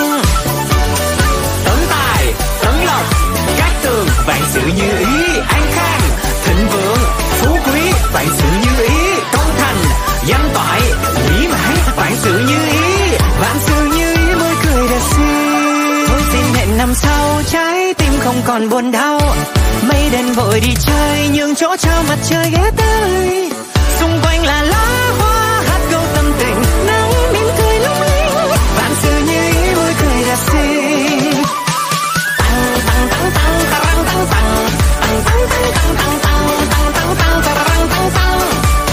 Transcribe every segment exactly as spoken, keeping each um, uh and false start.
Tấn tài, tấn lộc, cát tường, vạn sự như ý. An khang, thịnh vượng, phú quý, vạn sự như ý. Công thành, danh toại, mỹ mãn, vạn sự như ý. Vạn sự như ý mới cười đẹp xinh. Thôi xin hẹn năm sau trái tim không còn buồn đau. Mây đen vội đi chơi, nhường chỗ cho mặt trời ghé tới. Xung quanh là lá hoa hát câu tâm tình, nắng mỉm cười lung linh, vạn sự như ý vui cười đẹp xinh. Tăng tăng tăng tăng tăng tăng tăng tăng tăng tăng tăng tăng tăng tăng tăng tăng tăng tăng.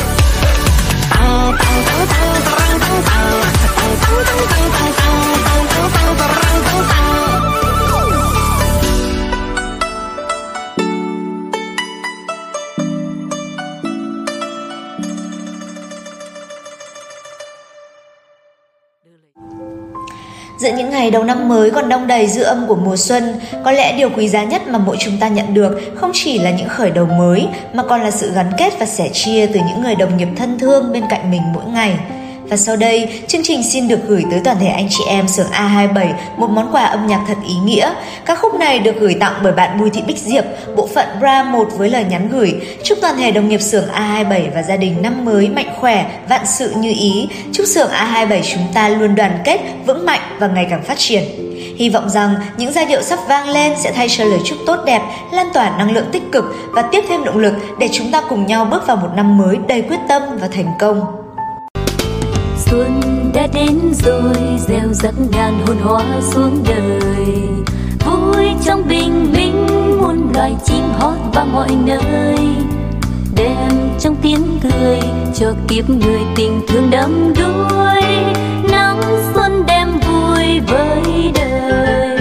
Giữa những ngày đầu năm mới còn đong đầy dư âm của mùa xuân, có lẽ điều quý giá nhất mà mỗi chúng ta nhận được không chỉ là những khởi đầu mới, mà còn là sự gắn kết và sẻ chia từ những người đồng nghiệp thân thương bên cạnh mình mỗi ngày. Và sau đây, chương trình xin được gửi tới toàn thể anh chị em xưởng A hai bảy một món quà âm nhạc thật ý nghĩa. Các khúc này được gửi tặng bởi bạn Bùi Thị Bích Diệp, bộ phận Bra một với lời nhắn gửi: chúc toàn thể đồng nghiệp xưởng A hai bảy và gia đình năm mới mạnh khỏe, vạn sự như ý. Chúc xưởng A hai bảy chúng ta luôn đoàn kết, vững mạnh và ngày càng phát triển. Hy vọng rằng những giai điệu sắp vang lên sẽ thay cho lời chúc tốt đẹp, lan tỏa năng lượng tích cực và tiếp thêm động lực để chúng ta cùng nhau bước vào một năm mới đầy quyết tâm và thành công. Xuân đã đến rồi, gieo rắc ngàn hồn hoa xuống đời. Vui trong bình minh, muôn loài chim hót vang mọi nơi. Đem trong tiếng cười cho kiếp người tình thương đắm đuối. Nắng xuân đem vui với đời.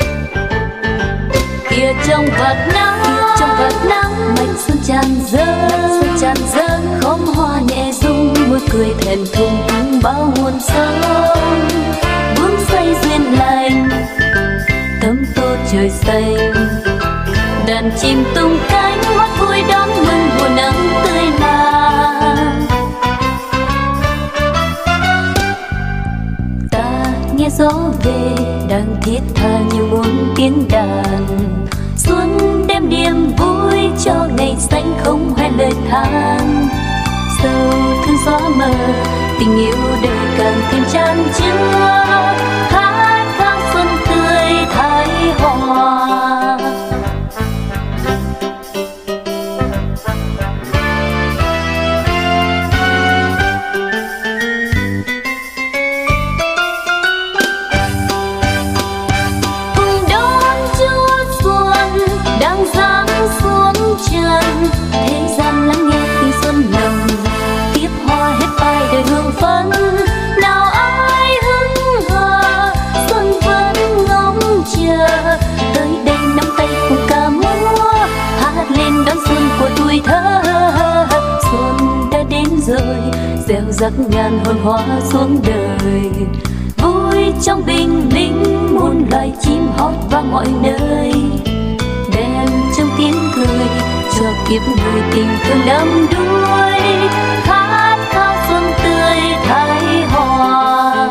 Kia trong vạt nắng, kia trong vạt nắng, mạch xuân tràn dâng, xuân tràn dâng, khóm hoa nhẹ rung, môi cười thẹn thùng tung bao nguồn sống. Bướm say duyên lành, tấm tô trời xanh, đàn chim tung cánh hót vui đón mừng mùa nắng tươi mát. Ta nghe gió về đang thiết tha như muốn tiếng đàn. Xuân đem niềm vui cho ngày xanh không hoen lời than. Sâu thương gió mờ, tình yêu đời càng thêm chan chứa. Hát vang xuân tươi thái hòa. Cùng đón Chúa xuân đang giáng xuống trần. Thế gian lắng nghe tiếng xuân nồng, tiếp hoa hết vai đời hương phấn. Nào ai hững hờ, xuân vẫn ngóng chờ. Tới đây nắm tay cùng ca múa, hát lên đón xuân của tuổi thơ. Xuân đã đến rồi, gieo rắc ngàn hồn hoa xuống đời. Vui trong bình minh, muôn loài chim hót vang mọi nơi. Đem trong tiếng cười cho kiếp người tình thương đắm đuối. Hát cao xuân tươi thái hòa.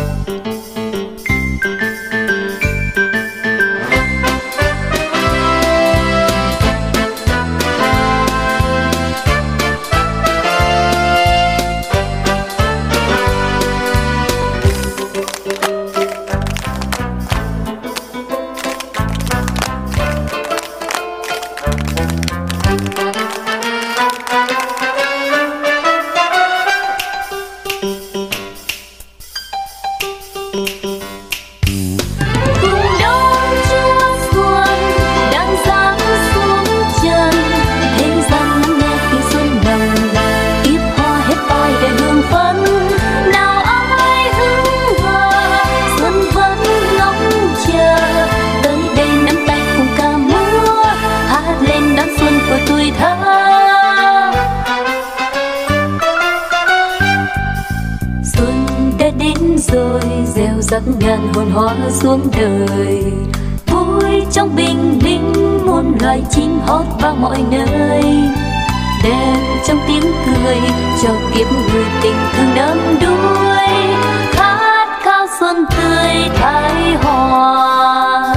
Rồi gieo rắc ngàn hồn hoa xuống đời. Vui trong bình minh, muôn loài chim hót vang mọi nơi. Đem trong tiếng cười cho kiếp người tình thương đắm đuối. Hát cao xuân tươi thái hòa.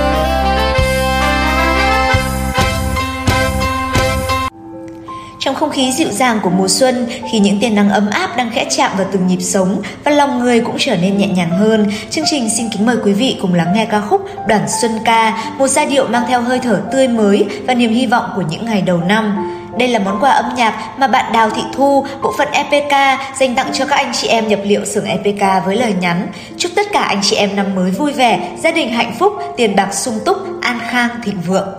Trong không khí khí dịu dàng của mùa xuân khi những tia nắng ấm áp đang khẽ chạm vào từng nhịp sống và lòng người cũng trở nên nhẹ nhàng hơn. Chương trình xin kính mời quý vị cùng lắng nghe ca khúc Đoàn Xuân Ca, một giai điệu mang theo hơi thở tươi mới và niềm hy vọng của những ngày đầu năm. Đây là món quà âm nhạc mà bạn Đào Thị Thu, bộ phận e pê ca dành tặng cho các anh chị em nhập liệu xưởng e pê ca với lời nhắn: chúc tất cả anh chị em năm mới vui vẻ, gia đình hạnh phúc, tiền bạc sung túc, an khang thịnh vượng.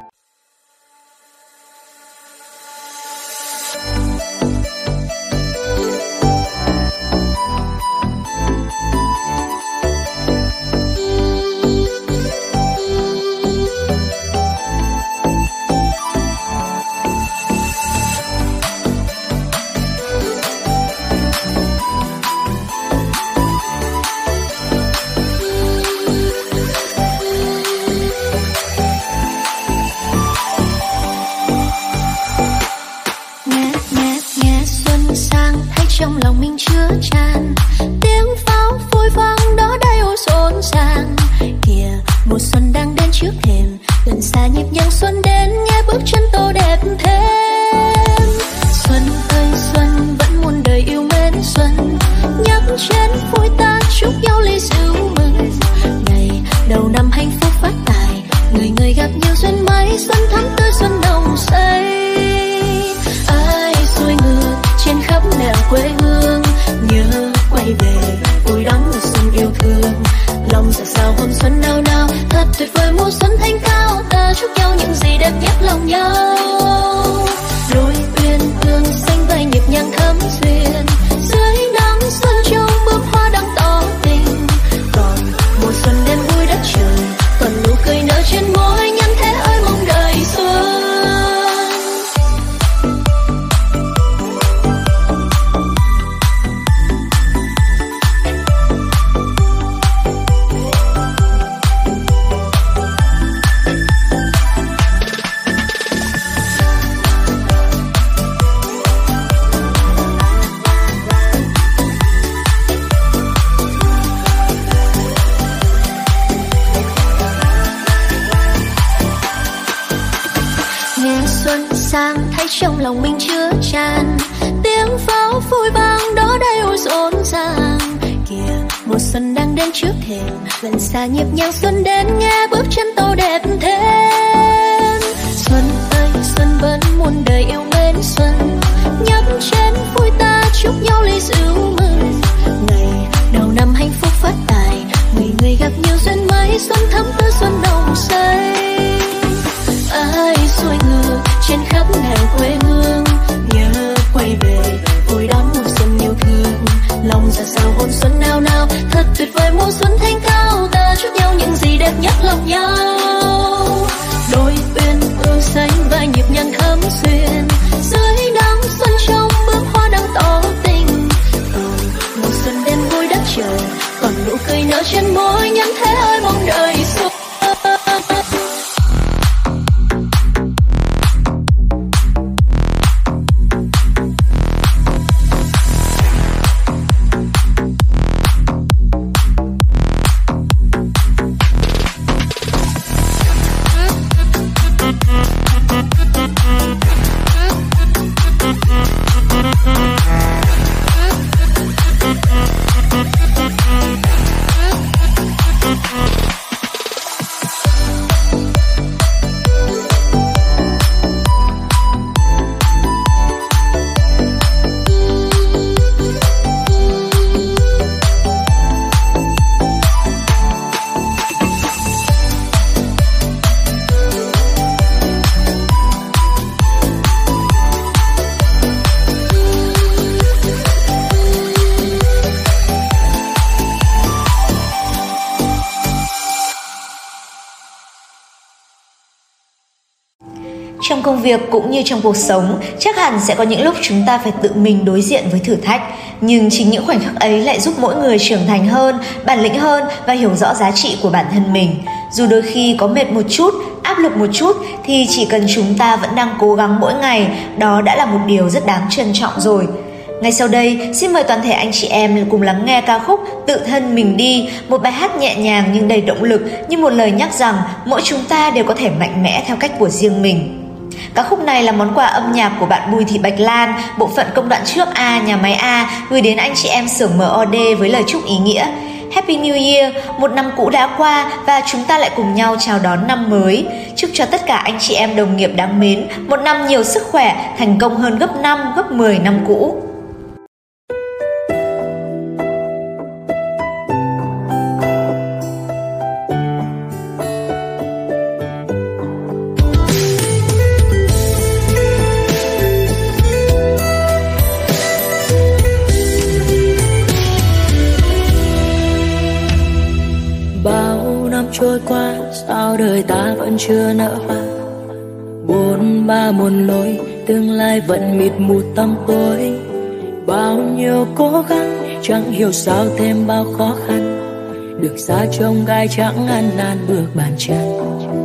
Trong lòng mình chứa tràn tiếng pháo vui vang đó đây ôi rộn ràng. Kìa mùa xuân đang đến trước thềm, gần xa nhịp nhàng xuân đến, nghe bước chân tô đẹp thêm. Xuân ơi xuân vẫn muôn đời yêu mến xuân, nhắc chén vui ta chúc nhau ly rượu mừng. Ngày đầu năm hạnh phúc phát tài, người người gặp nhiều duyên may, xuân thắm tươi xuân nồng say. Ai xuôi ngược trên khắp nẻo quê hương, nhớ quay về vui đón mùa xuân yêu thương. Lòng dạ sao hôm xuân nao nao, thật tuyệt vời mùa xuân thanh cao, ta chúc nhau những gì đẹp nhất lòng nhau. Đôi uyên ương xanh vai nhịp nhàng thắm duyên, dưới nắng xuân trong bướm hoa đang tỏ tình. Còn mùa xuân đêm vui đất trời, còn nụ cười nở trên môi, nhân thế ơi mong đời xuân. Trong lòng mình chứa tràn tiếng pháo vui vang đó đây ôi rộn ràng. Kìa mùa xuân đang đến trước thềm, gần xa nhịp nhàng xuân đến, nghe bước chân tô đẹp thêm. Xuân ơi xuân vẫn muôn đời yêu mến xuân, nhấp chén vui ta chúc nhau ly rượu mừng. Ngày đầu năm hạnh phúc phát tài, người người gặp nhiều duyên may, xuân thắm tươi xuân nồng say. Ai xuôi ngược trên khắp nẻo quê hương, nhớ quay về vui đón mùa xuân yêu thương. Lòng dạ sao hồn xuân nao nao, thật tuyệt vời mùa xuân thanh cao, ta chúc nhau những gì đẹp nhất lòng nhau. Đôi uyên ương xanh vai nhịp nhàng thắm duyên, dưới nắng xuân trong bướm hoa đang tỏ tình. Còn mùa xuân đêm vui đất trời, còn nụ cười nở trên môi, nhân thế ơi mong đời xuân. Trong công việc cũng như trong cuộc sống, chắc hẳn sẽ có những lúc chúng ta phải tự mình đối diện với thử thách. Nhưng chính những khoảnh khắc ấy lại giúp mỗi người trưởng thành hơn, bản lĩnh hơn và hiểu rõ giá trị của bản thân mình. Dù đôi khi có mệt một chút, áp lực một chút thì chỉ cần chúng ta vẫn đang cố gắng mỗi ngày, đó đã là một điều rất đáng trân trọng rồi. Ngay sau đây, xin mời toàn thể anh chị em cùng lắng nghe ca khúc Tự Thân Mình Đi, một bài hát nhẹ nhàng nhưng đầy động lực, như một lời nhắc rằng mỗi chúng ta đều có thể mạnh mẽ theo cách của riêng mình. Ca khúc này là món quà âm nhạc của bạn Bùi Thị Bạch Lan, bộ phận công đoạn trước A, nhà máy A, gửi đến anh chị em xưởng em o đê với lời chúc ý nghĩa. Happy New Year, một năm cũ đã qua và chúng ta lại cùng nhau chào đón năm mới. Chúc cho tất cả anh chị em đồng nghiệp đáng mến một năm nhiều sức khỏe, thành công hơn gấp năm, gấp mười năm cũ. Trôi qua sao đời ta vẫn chưa nở hoa, bốn ba muôn lối tương lai vẫn mịt mù tăm tối. Bao nhiêu cố gắng chẳng hiểu sao thêm bao khó khăn, được xa trông gai chẳng ăn năn bước bàn chân.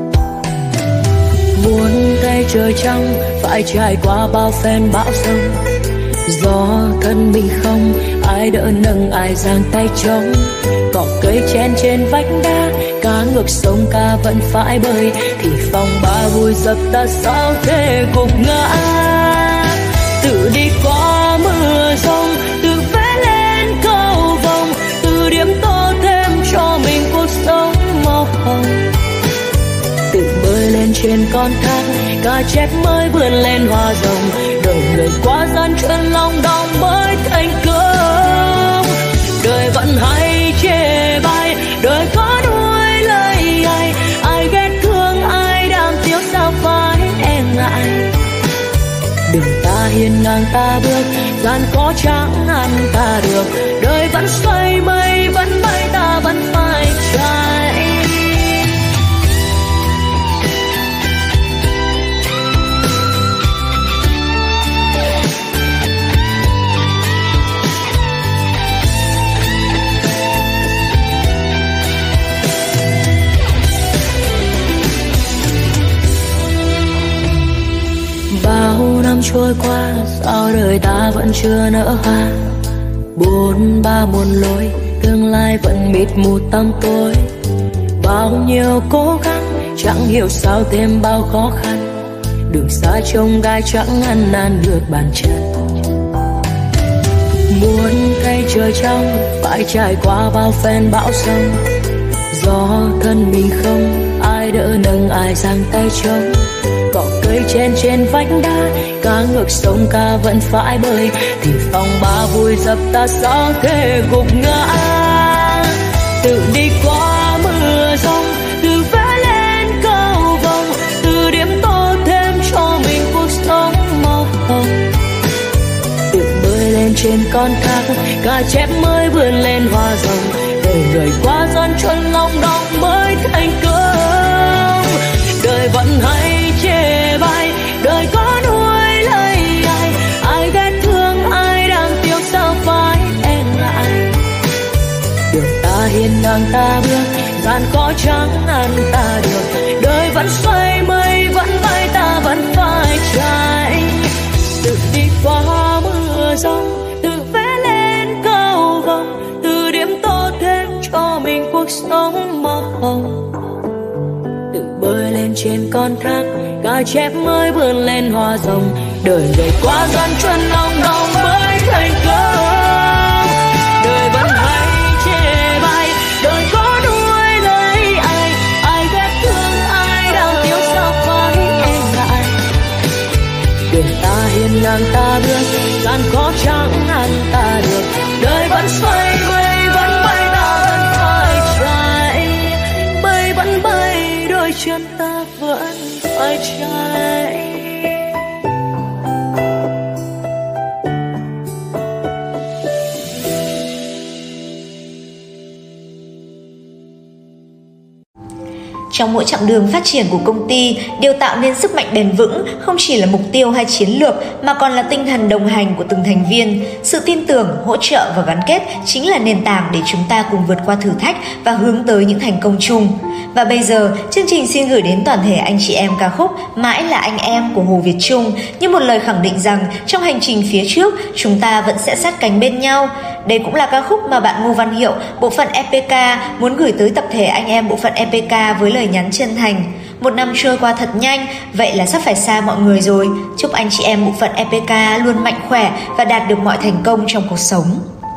Muốn thay trời trong phải trải qua bao phen bão giông, gió thân mình không ai đỡ nâng ai giang tay trống. Cỏ cây chen trên vách đá, cá ngược sông ca vẫn phải bơi, thì phong ba vui dập ta sao thế gục ngã. Tự đi qua mưa giông, tự vẽ lên cầu vồng, tự điểm tô thêm cho mình cuộc sống màu hồng. Tự bơi lên trên con thác, cá chép mới vươn lên hoa rồng, đời người quá gian truân lòng đong mới thành công. Đời vẫn hay chê bai, đời có đuôi lời ai, ai ghét thương ai đang thiếu sao phải e ngại. Đường ta hiên ngang ta bước, gian khó chẳng ăn ta được, đời vẫn xoay mây vẫn bay ta vẫn phải chạy. Bao năm trôi qua sao đời ta vẫn chưa nở hoa, bốn ba muôn lối tương lai vẫn mịt mù tăm tối. Bao nhiêu cố gắng chẳng hiểu sao thêm bao khó khăn, đường xa trông gai chẳng ăn năn được bàn chân. Muốn thay trời trong phải trải qua bao phen bão giông, gió thân mình không ai đỡ nâng ai giang tay trống. Cỏ cây chen trên vách đá, cá ngược sông ca vẫn phải bơi, thì phong ba vui dập ta sao thế gục ngã. Tự đi qua mưa giông, tự vẽ lên cầu vồng, tự điểm tô thêm cho mình cuộc sống màu hồng. Tự bơi lên trên con thác, cá chép mới vươn lên hoa rồng, đời người qua gian truân lòng đong mới thành công. Đời vẫn hay chê bai, đời có nuôi lời ai, ai ghét thương ai đang tiêu sao phải e ngại. Đường ta hiên ngang ta bước, gian khó chẳng ăn ta được, đời vẫn xoay mây vẫn bay ta vẫn phải chạy. Tự đi qua mưa giông, tự vẽ lên cầu vồng, tự điểm tô thêm cho mình cuộc sống màu hồng. Bơi lên trên con thác, cá chép mới vươn lên hoa rồng, đời người quá gian truân lòng đong mới thành công. Đời vẫn hay chê bai, đời có đuôi lời ai, ai ghét thương ai đang thiếu sao phải e ngại. Đường ta hiên ngang ta bước, gian khó chẳng ăn ta được, đời vẫn xoay mây vẫn bay ta vẫn phải chạy. Mây vẫn bay đôi chân ta vẫn phải chạy. Trong mỗi chặng đường phát triển của công ty, điều tạo nên sức mạnh bền vững không chỉ là mục tiêu hay chiến lược mà còn là tinh thần đồng hành của từng thành viên. Sự tin tưởng, hỗ trợ và gắn kết chính là nền tảng để chúng ta cùng vượt qua thử thách và hướng tới những thành công chung. Và bây giờ, chương trình xin gửi đến toàn thể anh chị em ca khúc Mãi là anh em của Hồ Việt Trung như một lời khẳng định rằng trong hành trình phía trước, chúng ta vẫn sẽ sát cánh bên nhau. Đây cũng là ca khúc mà bạn Ngô Văn Hiệu, bộ phận e pê ca muốn gửi tới tập thể anh em bộ phận e pê ca với lời nhắn chân thành. Một năm trôi qua thật nhanh, vậy là sắp phải xa mọi người rồi. Chúc anh chị em bộ phận e pê ca luôn mạnh khỏe và đạt được mọi thành công trong cuộc sống.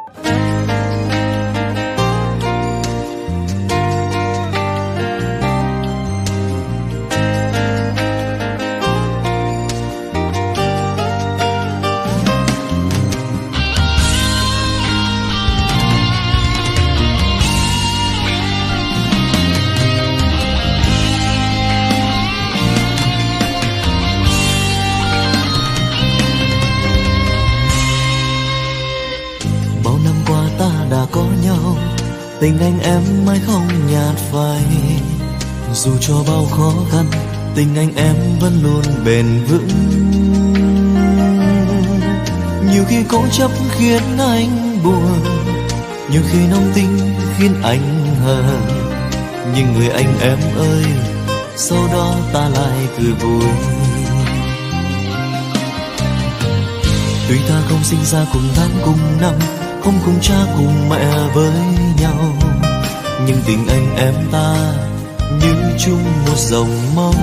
Tình anh em mãi không nhạt phai. Dù cho bao khó khăn, tình anh em vẫn luôn bền vững. Nhiều khi cố chấp khiến anh buồn, nhiều khi nóng tính khiến anh hờn. Nhưng người anh em ơi, sau đó ta lại cười vui. Tuy ta không sinh ra cùng tháng cùng năm, không cùng cha cùng mẹ với nhau, nhưng tình anh em ta như chung một dòng máu.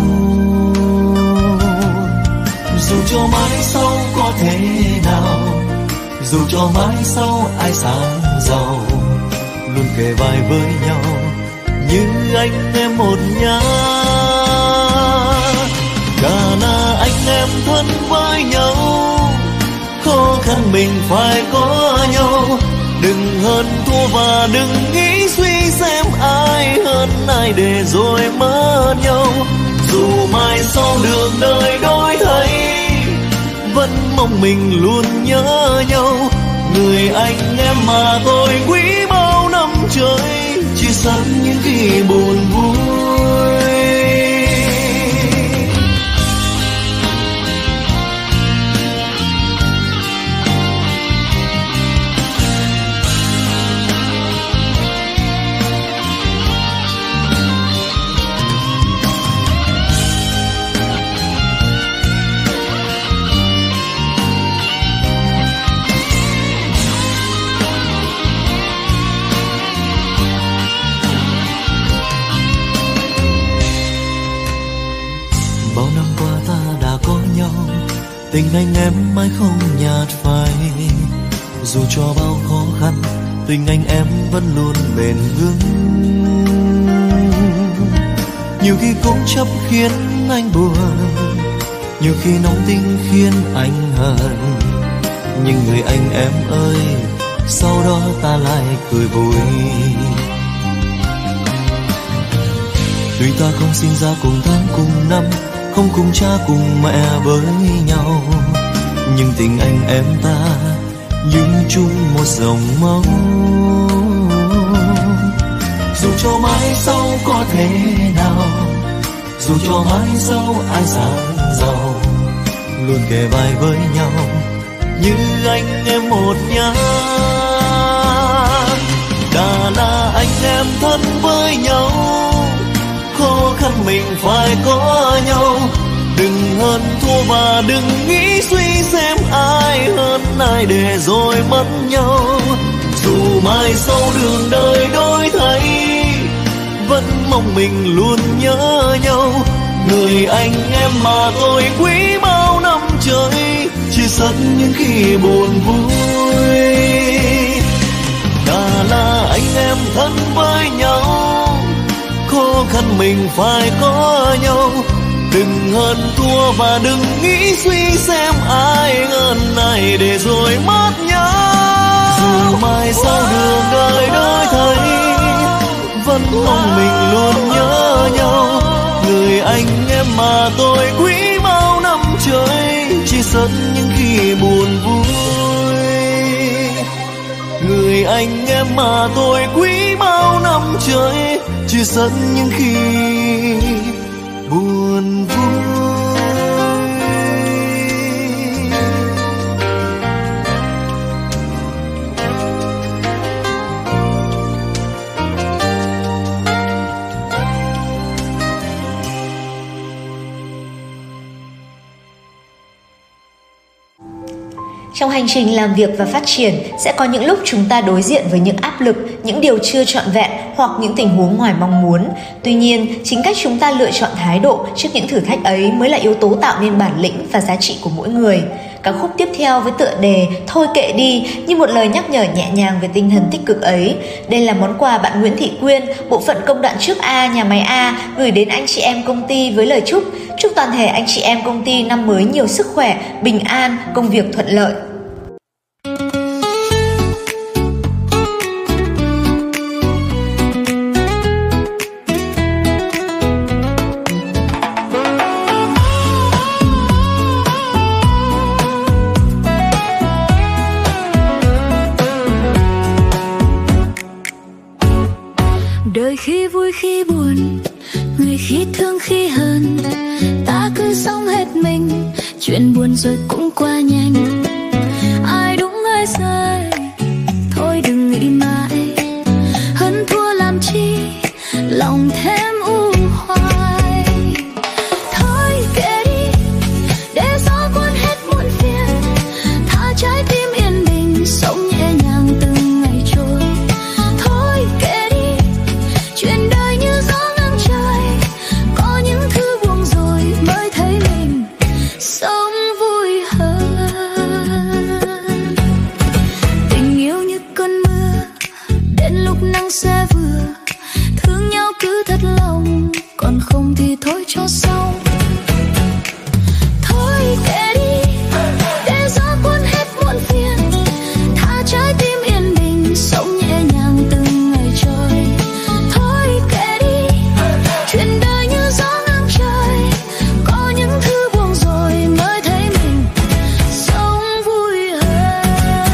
Dù cho mãi sau có thế nào, dù cho mãi sau ai sáng giàu, luôn kề vai với nhau như anh em một nhà. Cả là anh em thân với nhau, khó khăn mình phải có nhau. Đừng hơn thua và đừng nghĩ suy xem ai hơn ai để rồi mất nhau. Dù mai sau đường đời đổi thay, vẫn mong mình luôn nhớ nhau. Người anh em mà tôi quý bao năm trời, chỉ sẵn những khi buồn vui. Tình anh em mãi không nhạt phai. Dù cho bao khó khăn, tình anh em vẫn luôn bền vững. Nhiều khi cố chấp khiến anh buồn, nhiều khi nóng tính khiến anh hờn. Nhưng người anh em ơi, sau đó ta lại cười vui. Tuy ta không sinh ra cùng tháng cùng năm, không cùng cha cùng mẹ với nhau, nhưng tình anh em ta như chung một dòng máu. Dù cho mãi sau có thế nào, dù cho mãi sau ai sáng giàu, luôn kề vai với nhau như anh em một nhà. Đã là anh em thân với nhau, khó khăn mình phải có nhau. Đừng hơn thua và đừng nghĩ suy xem ai hơn ai để rồi mất nhau. Dù mai sau đường đời đổi thay, vẫn mong mình luôn nhớ nhau. Người anh em mà tôi quý bao năm trời, chia sẻ những khi buồn vui. Đã là anh em thân với nhau, khó khăn mình phải có nhau. Đừng hơn thua và đừng nghĩ suy xem ai hơn ai để rồi mất nhau. Dù mai sau đường đời đổi thay, vẫn mong mình luôn nhớ nhau. Người anh em mà tôi quý bao năm trời, chỉ sớt những khi buồn vui. Người anh em mà tôi quý bao năm trời, chỉ sớt những khi buồn vui. Trong hành trình làm việc và phát triển, sẽ có những lúc chúng ta đối diện với những áp lực, những điều chưa trọn vẹn hoặc những tình huống ngoài mong muốn. Tuy nhiên, chính cách chúng ta lựa chọn thái độ trước những thử thách ấy mới là yếu tố tạo nên bản lĩnh và giá trị của mỗi người. Ca khúc tiếp theo với tựa đề Thôi kệ đi như một lời nhắc nhở nhẹ nhàng về tinh thần tích cực ấy. Đây là món quà bạn Nguyễn Thị Quyên, bộ phận công đoạn trước A, nhà máy A gửi đến anh chị em công ty với lời chúc chúc toàn thể anh chị em công ty năm mới nhiều sức khỏe, bình an, công việc thuận lợi. Đời khi vui khi buồn, người khi thương khi hờn, ta cứ sống hết mình, chuyện buồn rồi cũng qua nhanh. Ai đúng ai sai, thôi đừng nghĩ mãi, hơn thua làm chi, lòng thêm u hoài. Thôi kệ đi, để gió cuốn hết muộn phiền, tha trái tim yên bình, sống nhẹ nhàng từng ngày trôi. Thôi kệ đi, chuyện đời như gió ngang trời, có những thứ buông rồi mới thấy mình sống vui hơn. Tình yêu như cơn mưa, đến lúc nắng sẽ vừa, thương nhau cứ thật lòng, còn không thì thôi cho xong. Thôi kệ đi, để gió cuốn hết muộn phiền, tha trái tim yên bình, sống nhẹ nhàng từng ngày trôi. Thôi kệ đi, chuyện đời như gió ngang trời, có những thứ buông rồi mới thấy mình sống vui hơn.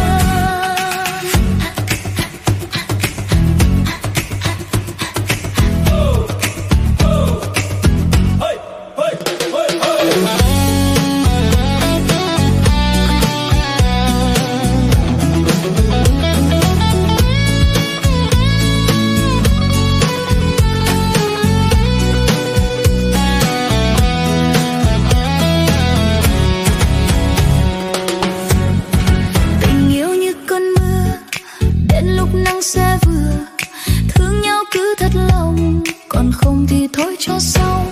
Tình yêu như cơn mưa, đến lúc nắng sẽ vừa, thương nhau cứ thật lòng, còn không thì thôi cho xong.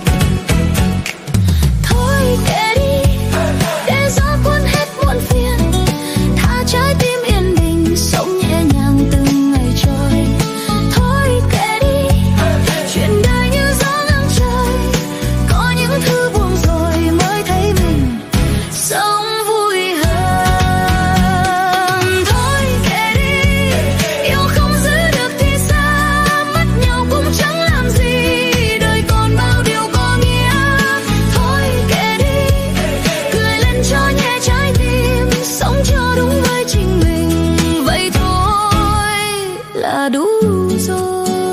Thôi kệ đi, để gió cuốn hết muộn phiền, tha trái tim yên bình, sống nhẹ nhàng từng ngày trôi. Thôi kệ đi, chuyện đời như gió ngang trời, có những thứ buông rồi mới thấy mình sống vui hơn. Thôi kệ đi, yêu không giữ được thì sao, mất nhau cũng chẳng làm gì, đời còn bao điều có nghĩa. Thôi kệ đi, cười lên cho nhẹ trái tim, sống cho đúng với chính mình, vậy thôi là đủ rồi.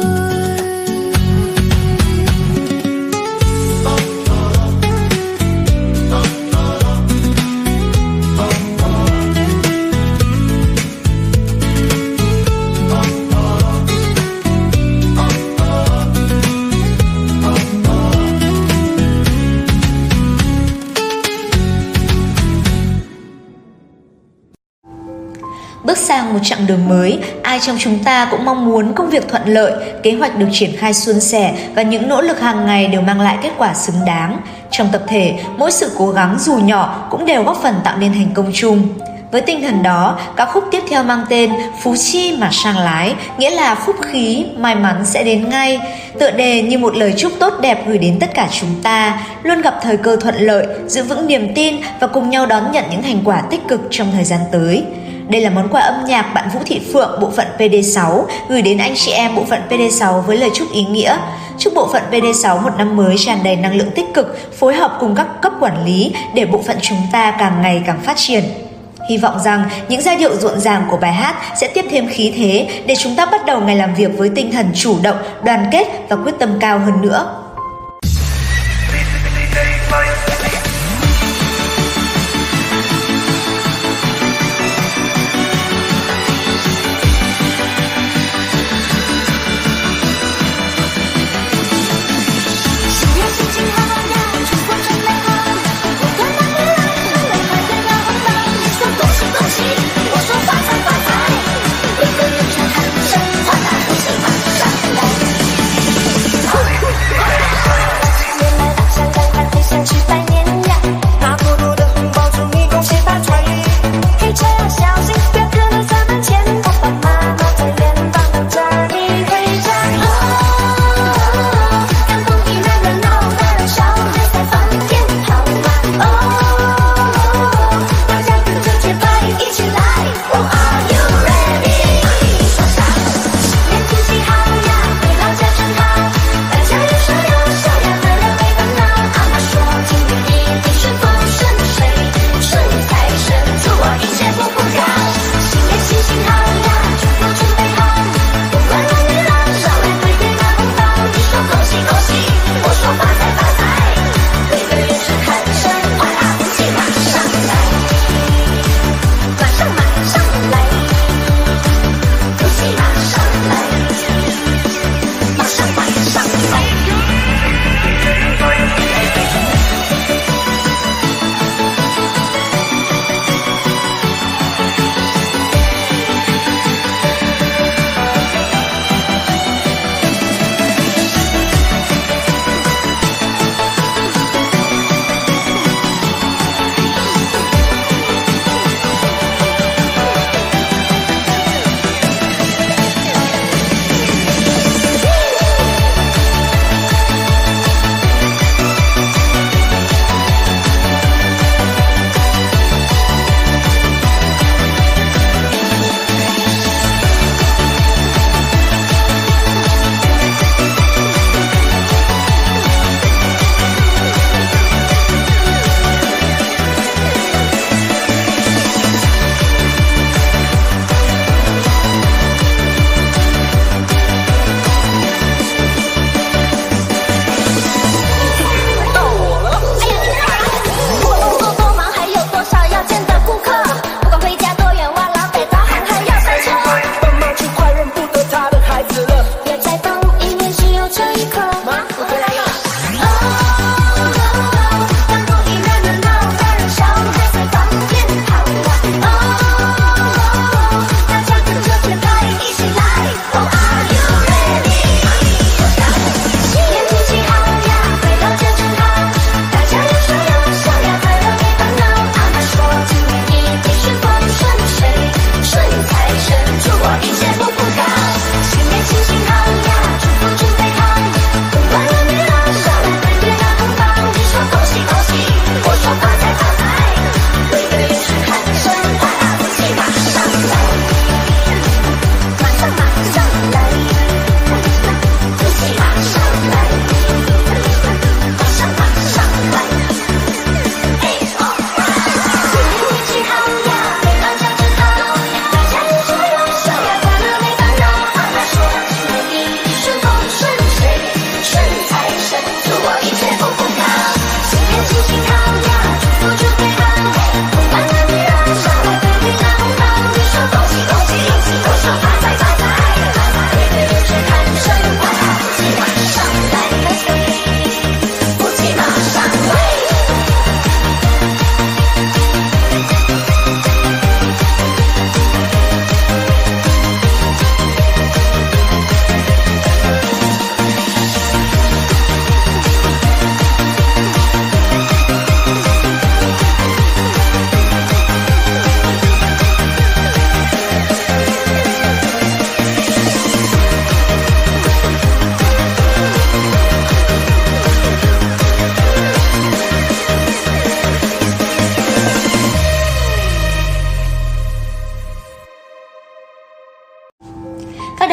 Bước sang một chặng đường mới, ai trong chúng ta cũng mong muốn công việc thuận lợi, kế hoạch được triển khai suôn sẻ và những nỗ lực hàng ngày đều mang lại kết quả xứng đáng. Trong tập thể, mỗi sự cố gắng dù nhỏ cũng đều góp phần tạo nên thành công chung. Với tinh thần đó, ca khúc tiếp theo mang tên Phú chi mà sang lái, nghĩa là phúc khí, may mắn sẽ đến ngay. Tựa đề như một lời chúc tốt đẹp gửi đến tất cả chúng ta, luôn gặp thời cơ thuận lợi, giữ vững niềm tin và cùng nhau đón nhận những thành quả tích cực trong thời gian tới. Đây là món quà âm nhạc bạn Vũ Thị Phượng, bộ phận pê đê sáu, gửi đến anh chị em bộ phận pê đê sáu với lời chúc ý nghĩa. Chúc bộ phận pê đê sáu một năm mới tràn đầy năng lượng tích cực, phối hợp cùng các cấp quản lý để bộ phận chúng ta càng ngày càng phát triển. Hy vọng rằng những giai điệu rộn ràng của bài hát sẽ tiếp thêm khí thế để chúng ta bắt đầu ngày làm việc với tinh thần chủ động, đoàn kết và quyết tâm cao hơn nữa. Hãy subscribe cho kênh Ghiền Mì Gõ để không bỏ lỡ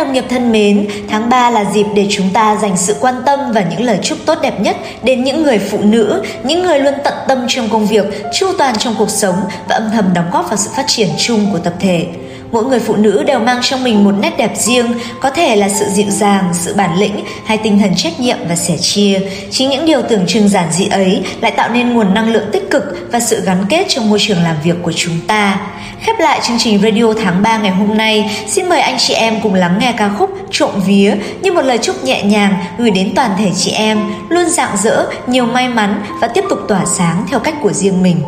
đồng nghiệp thân mến, tháng ba là dịp để chúng ta dành sự quan tâm và những lời chúc tốt đẹp nhất đến những người phụ nữ, những người luôn tận tâm trong công việc, chu toàn trong cuộc sống và âm thầm đóng góp vào sự phát triển chung của tập thể. Mỗi người phụ nữ đều mang trong mình một nét đẹp riêng, có thể là sự dịu dàng, sự bản lĩnh hay tinh thần trách nhiệm và sẻ chia. Chính những điều tưởng chừng giản dị ấy lại tạo nên nguồn năng lượng tích cực và sự gắn kết trong môi trường làm việc của chúng ta. Khép lại chương trình Radio tháng ba ngày hôm nay, xin mời anh chị em cùng lắng nghe ca khúc Trộm Vía như một lời chúc nhẹ nhàng gửi đến toàn thể chị em, luôn rạng rỡ, nhiều may mắn và tiếp tục tỏa sáng theo cách của riêng mình.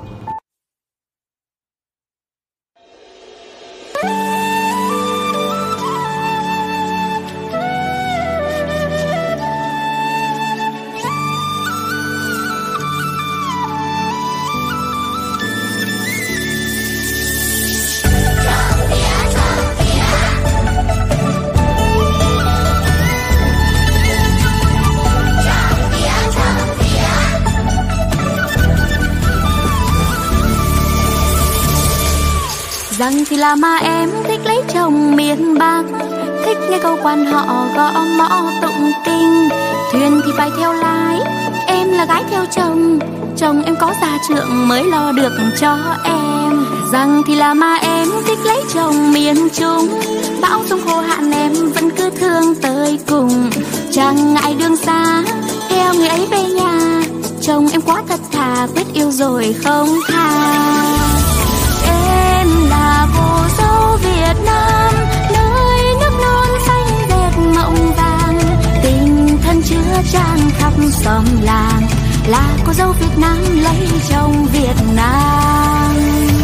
Rằng thì là mà em thích lấy chồng miền Bắc, thích nghe câu quan họ gõ mõ tụng kinh. Thuyền thì phải theo lái, em là gái theo chồng, chồng em có gia trưởng mới lo được cho em. Rằng thì là mà em thích lấy chồng miền Trung, bão giông khô hạn em vẫn cứ thương tới cùng. Chẳng ngại đường xa, theo người ấy về nhà, chồng em quá thật thà, quyết yêu rồi không tha. Em là cô dâu Việt Nam, nơi nước non xanh dệt mộng vàng, tình thân chứa chan khắp xóm làng, là cô dâu Việt Nam lấy chồng Việt Nam.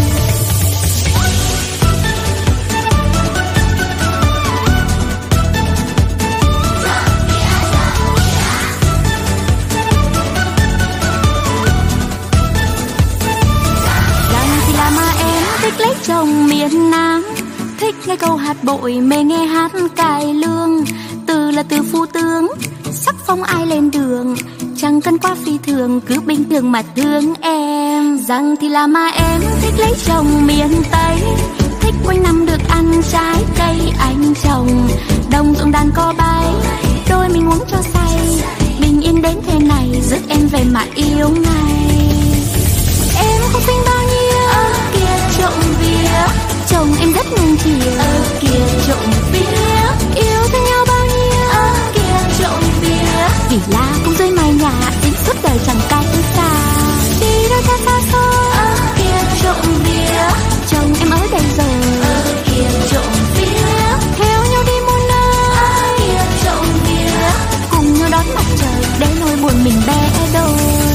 Lấy chồng miền Nam, thích nghe câu hạt bội, mê nghe hát cải lương. Từ là từ phu tướng, sắc phong ai lên đường, chẳng cần quá phi thường, cứ bình thường mà thương em. Rằng thì là mà em thích lấy chồng miền Tây, thích quanh năm được ăn trái cây anh trồng. Đồng ruộng đàn co bay, đôi mình uống cho say, bình yên đến thế này, rước em về mà yêu ngay. Em không xinh bao nhiêu, ơ kìa trộm vía, chồng em rất nuông chiều, ơ kìa trộm vía, yêu thương nhau bao nhiêu, ơ kìa trộm vía, vì là cùng dưới mái nhà, đến suốt đời chẳng cách xa. Đi đâu xa xa xôi, ơ kìa trộm vía, chồng em ở đây rồi, ơ kìa trộm vía, theo nhau đi muôn nơi, ơ kìa trộm vía, cùng nhau đón mặt trời, để nỗi buồn mình bé đôi.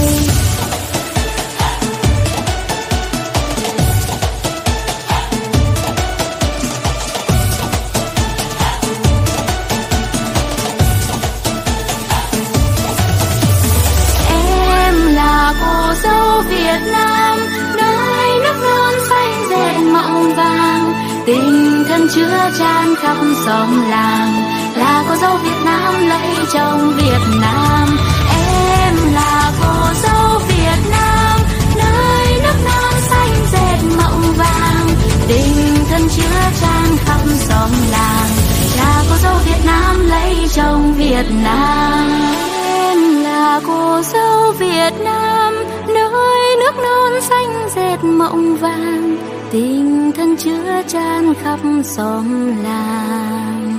Cô dâu Việt Nam, nơi nước non xanh dệt mộng vàng, tình thân chứa chan khắp xóm làng, là cô dâu Việt Nam lấy chồng Việt Nam. Em là cô dâu Việt Nam, nơi nước non xanh dệt mộng vàng, tình thân chứa chan khắp xóm làng, là cô dâu Việt Nam lấy chồng Việt Nam. Em là cô dâu Việt Nam, nơi nước non xanh dệt mộng vàng, tình thân chứa chan khắp xóm làng,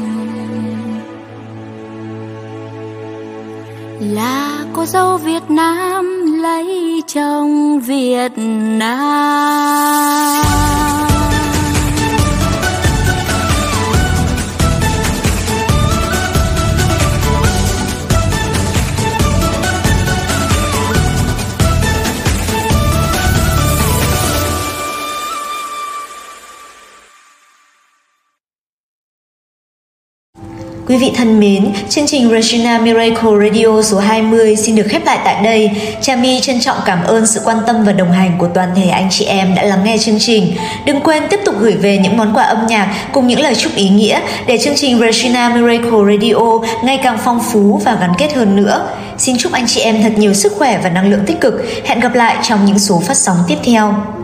là cô dâu Việt Nam lấy chồng Việt Nam. Quý vị thân mến, chương trình Regina Miracle Radio số hai mươi xin được khép lại tại đây. Trà My trân trọng cảm ơn sự quan tâm và đồng hành của toàn thể anh chị em đã lắng nghe chương trình. Đừng quên tiếp tục gửi về những món quà âm nhạc cùng những lời chúc ý nghĩa để chương trình Regina Miracle Radio ngày càng phong phú và gắn kết hơn nữa. Xin chúc anh chị em thật nhiều sức khỏe và năng lượng tích cực. Hẹn gặp lại trong những số phát sóng tiếp theo.